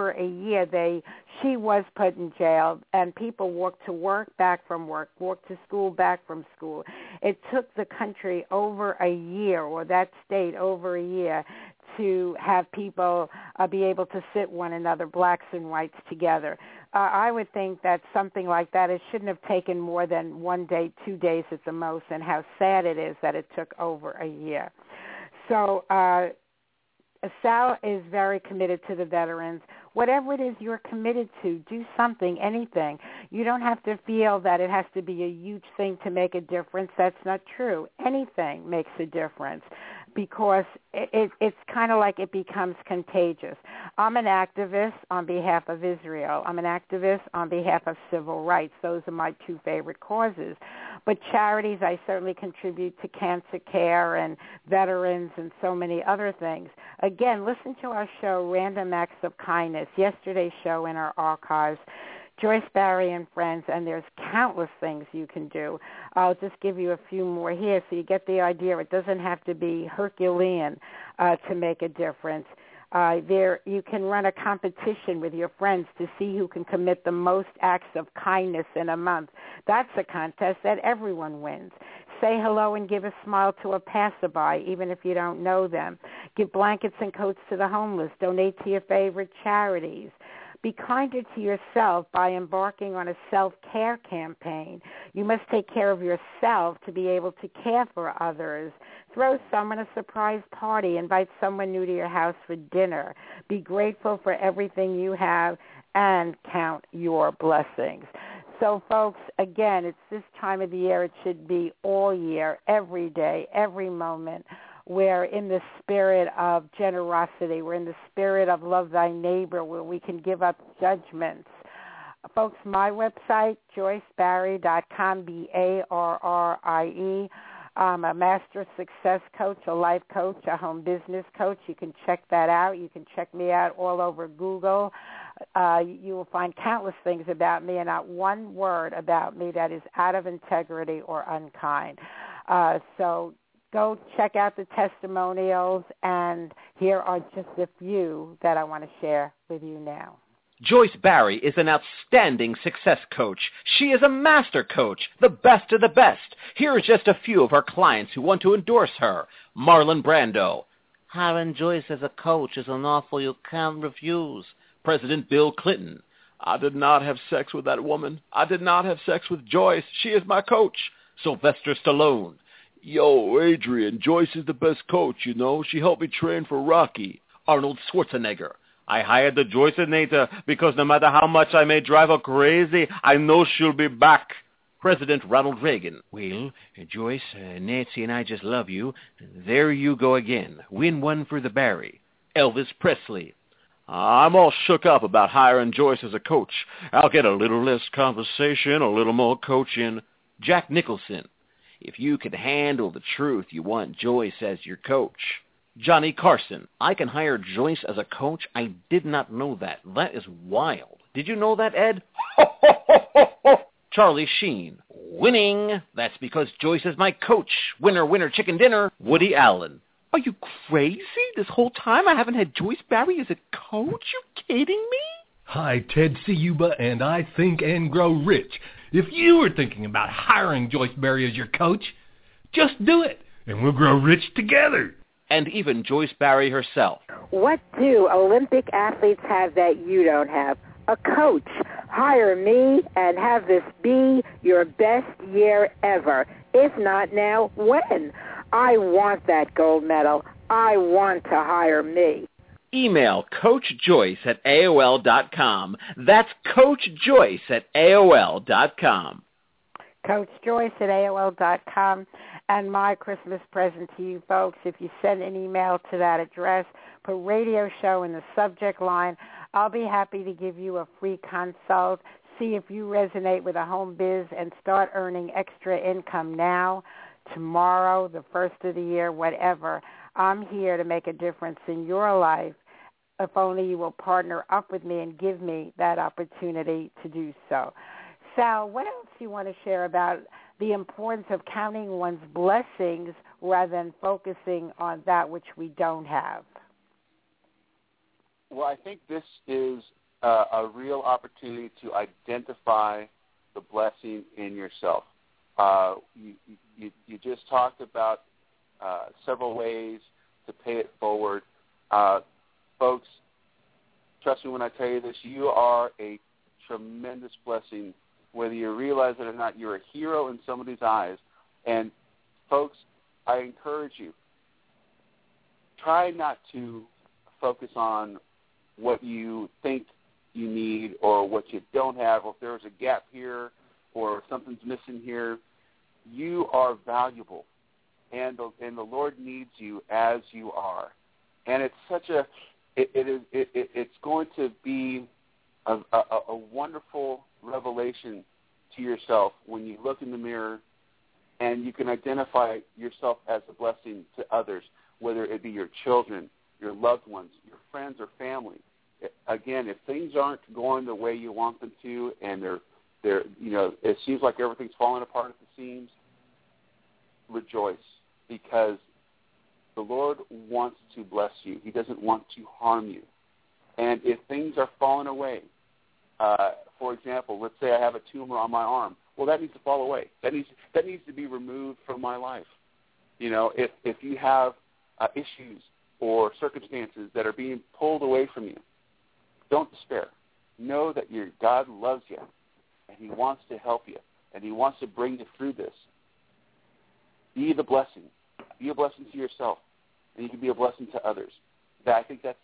She was put in jail, and people walked to work, back from work, walked to school, back from school. It took the country over a year, or that state over a year, to have people be able to sit one another, blacks and whites, together. I would think that something like that, it shouldn't have taken more than 1 day, 2 days at the most, and how sad it is that it took over a year. So Sal is very committed to the veterans. Whatever it is you're committed to, do something, anything. You don't have to feel that it has to be a huge thing to make a difference. That's not true. Anything makes a difference, because it's kind of like it becomes contagious. I'm an activist on behalf of Israel. I'm an activist on behalf of civil rights. Those are my two favorite causes. But charities, I certainly contribute to cancer care and veterans and so many other things. Again, listen to our show, Random Acts of Kindness, yesterday's show in our archives, Joyce Barry and Friends, and there's countless things you can do. I'll just give you a few more here so you get the idea. It doesn't have to be Herculean to make a difference. You can run a competition with your friends to see who can commit the most acts of kindness in a month. That's a contest that everyone wins. Say hello and give a smile to a passerby, even if you don't know them. Give blankets and coats to the homeless. Donate to your favorite charities. Be kinder to yourself by embarking on a self-care campaign. You must take care of yourself to be able to care for others. Throw someone a surprise party. Invite someone new to your house for dinner. Be grateful for everything you have and count your blessings. So, folks, again, it's this time of the year. It should be all year, every day, every moment. We're in the spirit of generosity. We're in the spirit of love thy neighbor, where we can give up judgments. Folks, my website, JoyceBarry.com, BARRIE. I'm a master success coach, a life coach, a home business coach. You can check that out. You can check me out all over Google. You will find countless things about me, and not one word about me that is out of integrity or unkind. So go check out the testimonials, and here are just a few that I want to share with you now. Joyce Barry is an outstanding success coach. She is a master coach, the best of the best. Here are just a few of her clients who want to endorse her. Marlon Brando. Hiring Joyce as a coach is an offer you can't refuse. President Bill Clinton. I did not have sex with that woman. I did not have sex with Joyce. She is my coach. Sylvester Stallone. Yo, Adrian, Joyce is the best coach, you know. She helped me train for Rocky. Arnold Schwarzenegger. I hired the Joyceinator because no matter how much I may drive her crazy, I know she'll be back. President Ronald Reagan. Well, Joyce, Nancy and I just love you. There you go again. Win one for the Barry. Elvis Presley. I'm all shook up about hiring Joyce as a coach. I'll get a little less conversation, a little more coaching. Jack Nicholson. If you can handle the truth, you want Joyce as your coach. Johnny Carson. I can hire Joyce as a coach? I did not know that. That is wild. Did you know that, Ed? Charlie Sheen. Winning. That's because Joyce is my coach. Winner, winner, chicken dinner. Woody Allen. Are you crazy? This whole time I haven't had Joyce Barry as a coach? You kidding me? Hi, Ted Ciuba, and I Think and Grow Rich. If you were thinking about hiring Joyce Barry as your coach, just do it, and we'll grow rich together. And even Joyce Barry herself. What do Olympic athletes have that you don't have? A coach. Hire me and have this be your best year ever. If not now, when? I want that gold medal. I want to hire me. Email Coach Joyce at AOL.com. That's Coach Joyce at AOL.com. Coach Joyce at AOL.com. And my Christmas present to you folks, if you send an email to that address, put radio show in the subject line, I'll be happy to give you a free consult, see if you resonate with a home biz, and start earning extra income now, tomorrow, the first of the year, whatever. I'm here to make a difference in your life if only you will partner up with me and give me that opportunity to do so. Sal, what else do you want to share about the importance of counting one's blessings rather than focusing on that which we don't have? Well, I think this is a real opportunity to identify the blessing in yourself. You just talked about several ways to pay it forward. Folks, trust me when I tell you this, you are a tremendous blessing. Whether you realize it or not, you're a hero in somebody's eyes. And, folks, I encourage you, try not to focus on what you think you need or what you don't have, or if there's a gap here or something's missing here. You are valuable, and the Lord needs you as you are. And it's such a it's going to be a wonderful revelation to yourself when you look in the mirror and you can identify yourself as a blessing to others, whether it be your children, your loved ones, your friends or family. Again, if things aren't going the way you want them to, and they're it seems like everything's falling apart at the seams, rejoice, because the Lord wants to bless you. He doesn't want to harm you. And if things are falling away, for example, let's say I have a tumor on my arm. Well, that needs to fall away. That needs to be removed from my life. If you have issues or circumstances that are being pulled away from you, don't despair. Know that your God loves you, and He wants to help you, and He wants to bring you through this. Be the blessing. Be a blessing to yourself, and you can be a blessing to others. I think that's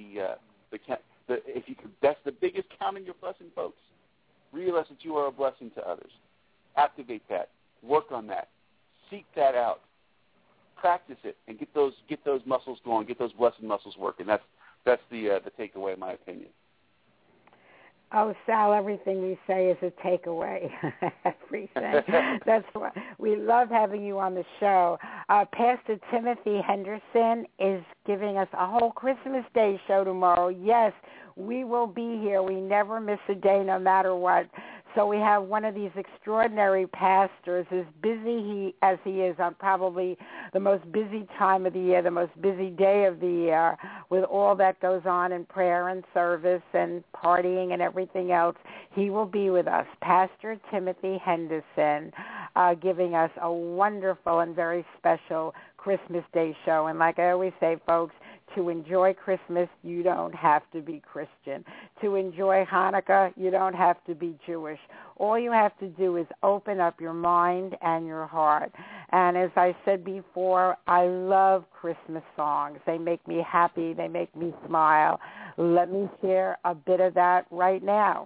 that's the biggest counting your blessing, folks. Realize that you are a blessing to others. Activate that. Work on that. Seek that out. Practice it, and get those muscles going. Get those blessing muscles working. That's the takeaway, in my opinion. Oh, Sal, everything you say is a takeaway. Everything. That's why we love having you on the show. Pastor Timothy Henderson is giving us a whole Christmas Day show tomorrow. Yes, we will be here. We never miss a day, no matter what. So we have one of these extraordinary pastors, as busy as he is on probably the most busy time of the year, the most busy day of the year, with all that goes on in prayer and service and partying and everything else. He will be with us, Pastor Timothy Henderson, giving us a wonderful and very special Christmas Day show. And like I always say, folks, to enjoy Christmas, you don't have to be Christian. To enjoy Hanukkah, you don't have to be Jewish. All you have to do is open up your mind and your heart. And as I said before, I love Christmas songs. They make me happy. They make me smile. Let me share a bit of that right now.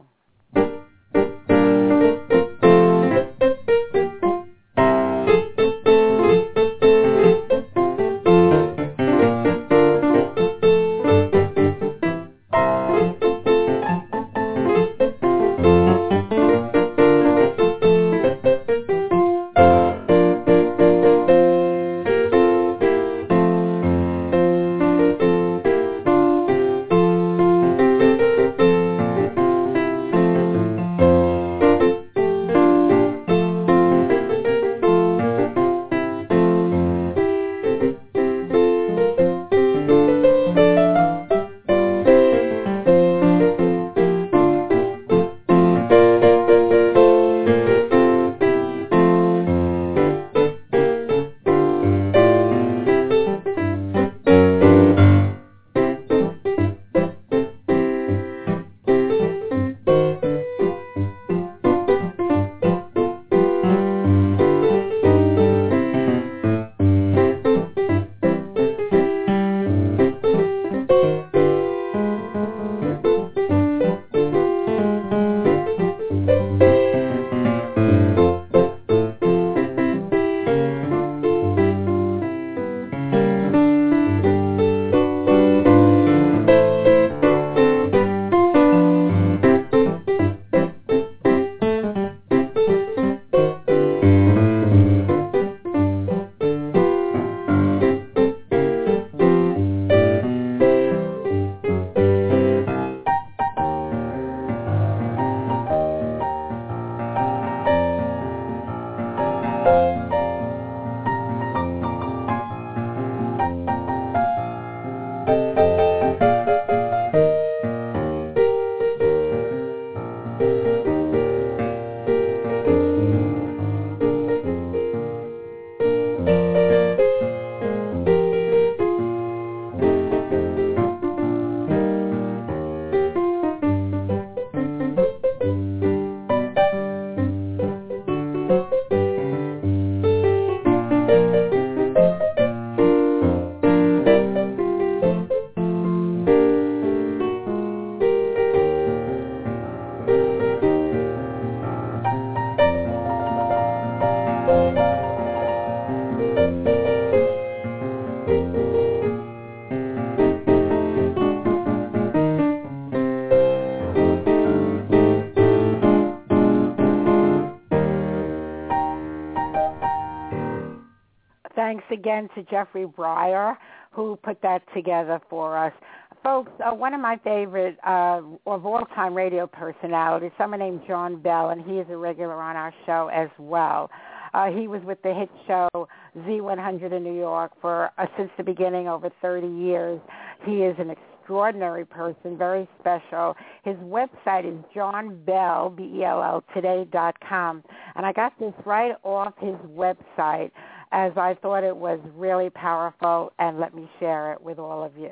Thanks again to Jeffrey Breyer, who put that together for us. Folks, one of my favorite of all-time radio personalities, someone named John Bell, and he is a regular on our show as well. He was with the hit show Z100 in New York for since the beginning, over 30 years. He is an extraordinary person, very special. His website is johnbell, B-E-L-L, today.com. And I got this right off his website, as I thought it was really powerful, and let me share it with all of you.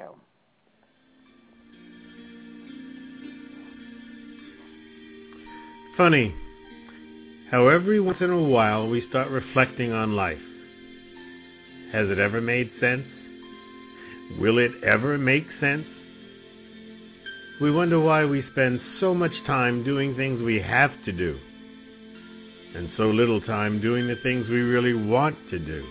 Funny how every once in a while we start reflecting on life. Has it ever made sense? Will it ever make sense? We wonder why we spend so much time doing things we have to do, and so little time doing the things we really want to do.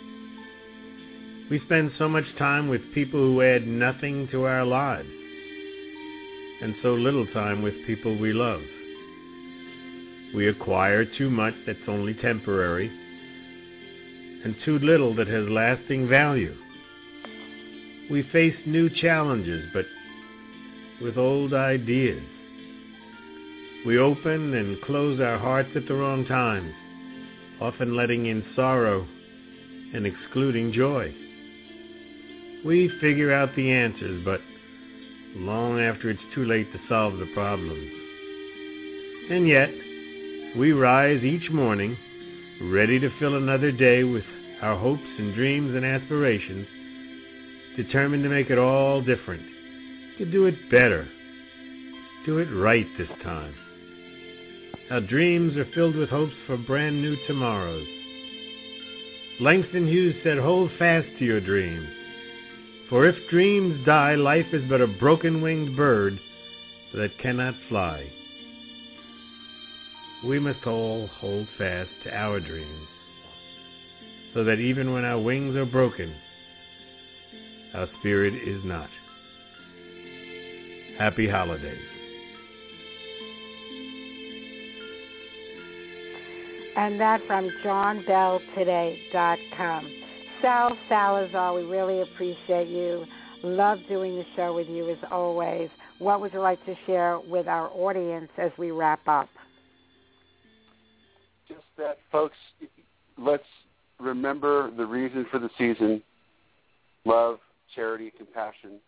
We spend so much time with people who add nothing to our lives, and so little time with people we love. We acquire too much that's only temporary, and too little that has lasting value. We face new challenges, but with old ideas. We open and close our hearts at the wrong times, often letting in sorrow and excluding joy. We figure out the answers, but long after it's too late to solve the problems. And yet, we rise each morning, ready to fill another day with our hopes and dreams and aspirations, determined to make it all different, to do it better, do it right this time. Our dreams are filled with hopes for brand new tomorrows. Langston Hughes said, "Hold fast to your dreams, for if dreams die, life is but a broken-winged bird that cannot fly." We must all hold fast to our dreams, so that even when our wings are broken, our spirit is not. Happy holidays. And that from johnbelltoday.com. Sal Salazar, we really appreciate you. Love doing the show with you as always. What would you like to share with our audience as we wrap up? Just that, folks, let's remember the reason for the season: love, charity, compassion.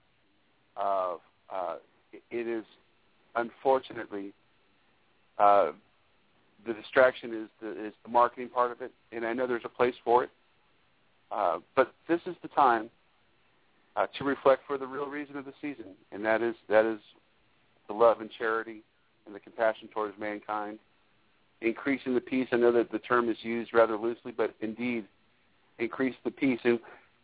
It is, unfortunately, the distraction is the marketing part of it, and I know there's a place for it. But this is the time to reflect for the real reason of the season, and that is the love and charity and the compassion towards mankind, increasing the peace. I know that the term is used rather loosely, but indeed, increase the peace. And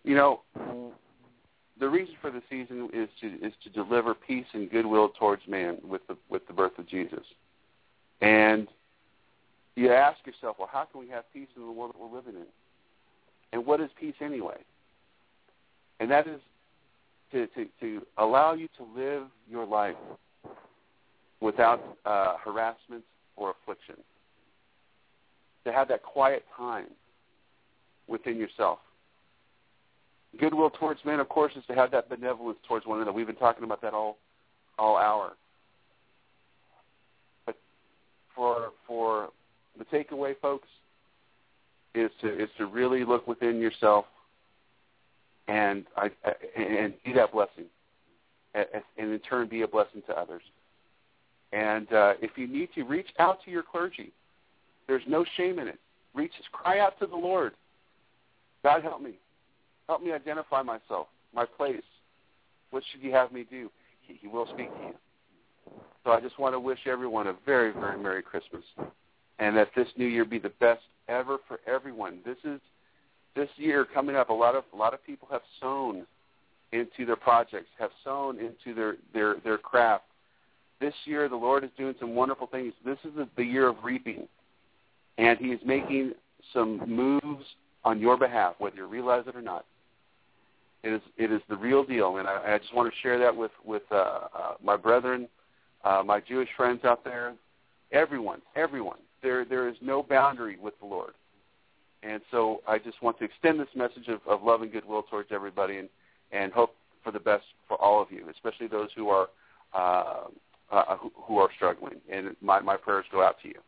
the reason for the season is to deliver peace and goodwill towards man with the birth of Jesus. And you ask yourself, well, how can we have peace in the world that we're living in? And what is peace anyway? And that is to allow you to live your life without harassment or affliction. To have that quiet time within yourself. Goodwill towards men, of course, is to have that benevolence towards one another. We've been talking about that all hour. But for the takeaway, folks, is to really look within yourself and be that blessing, and in turn be a blessing to others. And if you need to, reach out to your clergy. There's no shame in it. Cry out to the Lord. God, help me. Help me identify myself, my place. What should you have me do? He will speak to you. So I just want to wish everyone a very, very Merry Christmas. and that this new year be the best ever for everyone. This year coming up, a lot of people have sown into their projects, have sown into their craft. This year, the Lord is doing some wonderful things. This is the year of reaping, and He is making some moves on your behalf, whether you realize it or not. It is the real deal, and I just want to share that with my brethren, my Jewish friends out there, everyone. There is no boundary with the Lord, and so I just want to extend this message of love and goodwill towards everybody, and hope for the best for all of you, especially those who are struggling. And my prayers go out to you.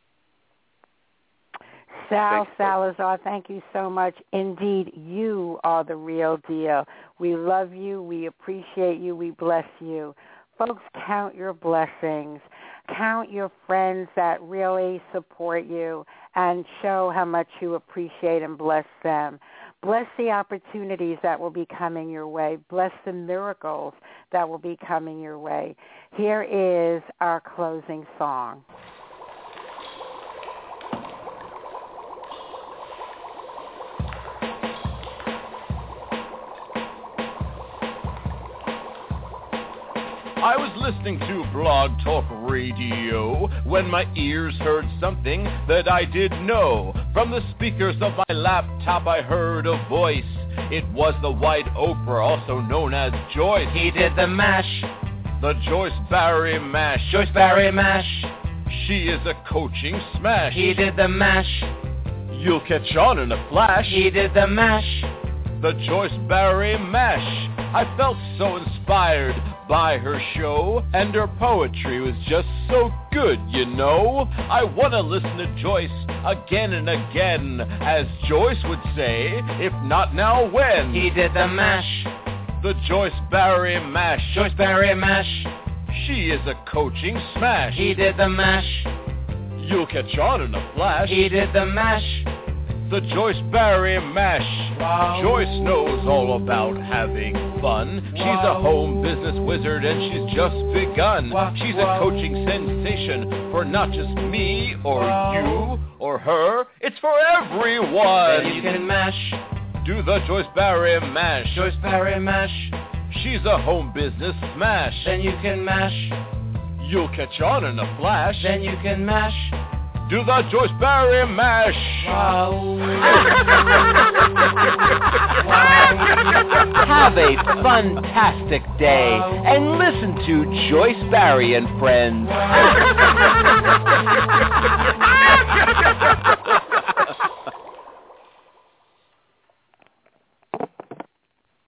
Sal Salazar, thank you so much. Indeed, you are the real deal. We love you. We appreciate you. We bless you. Folks, count your blessings. Count your friends that really support you and show how much you appreciate and bless them. Bless the opportunities that will be coming your way. Bless the miracles that will be coming your way. Here is our closing song. I was listening to Blog Talk Radio when my ears heard something that I didn't know. From the speakers of my laptop I heard a voice. It was the White Oprah, also known as Joyce. He did the mash. The Joyce Barry Mash. Joyce Barry mash. She is a coaching smash. He did the mash. You'll catch on in a flash. He did the mash. The Joyce Barry Mash. I felt so inspired by her show, and her poetry was just so good, you know. I want to listen to Joyce again and again, as Joyce would say, if not now, when? He did the mash. The Joyce Barry Mash. Joyce Barry mash. She is a coaching smash. He did the mash. You'll catch on in a flash. He did the mash. The Joyce Barry Mash. Wow. Joyce knows all about having fun. She's a home business wizard and she's just begun. She's a coaching sensation for not just me or you or her. It's for everyone. Then you can mash. Do the Joyce Barry Mash. Joyce Barry mash. She's a home business smash. Then you can mash. You'll catch on in a flash. Then you can mash. Do the Joyce Barry Mash. Wow. Have a fantastic day and listen to Joyce Barry and Friends.